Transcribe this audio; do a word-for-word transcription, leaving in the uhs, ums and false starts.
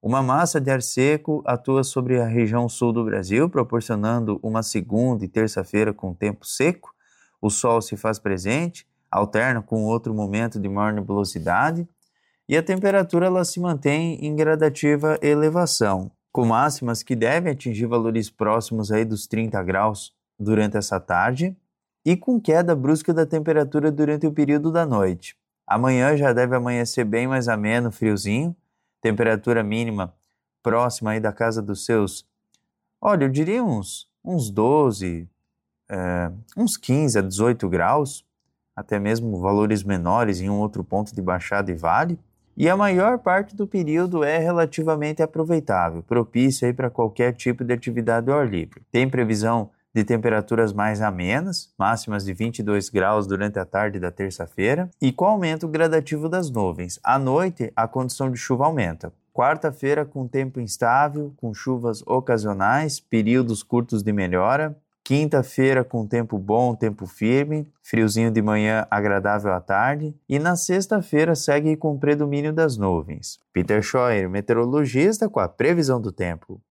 Uma massa de ar seco atua sobre a região sul do Brasil, proporcionando uma segunda e terça-feira com tempo seco. O sol se faz presente, alterna com outro momento de maior nebulosidade e a temperatura ela se mantém em gradativa elevação, com máximas que devem atingir valores próximos aí dos trinta graus durante essa tarde e com queda brusca da temperatura durante o período da noite. Amanhã já deve amanhecer bem mais ameno, friozinho, temperatura mínima próxima aí da casa dos seus, olha, eu diria uns, uns doze, é, uns quinze a dezoito graus, até mesmo valores menores em um outro ponto de Baixada e Vale. E a maior parte do período é relativamente aproveitável, propício aí para qualquer tipo de atividade ao ar livre. Tem previsão de temperaturas mais amenas, máximas de vinte e dois graus durante a tarde da terça-feira, e com aumento gradativo das nuvens. À noite, a condição de chuva aumenta. Quarta-feira, com tempo instável, com chuvas ocasionais, períodos curtos de melhora. Quinta-feira, com tempo bom, tempo firme, friozinho de manhã, agradável à tarde. E na sexta-feira, segue com predomínio das nuvens. Peter Scheuer, meteorologista, com a previsão do tempo.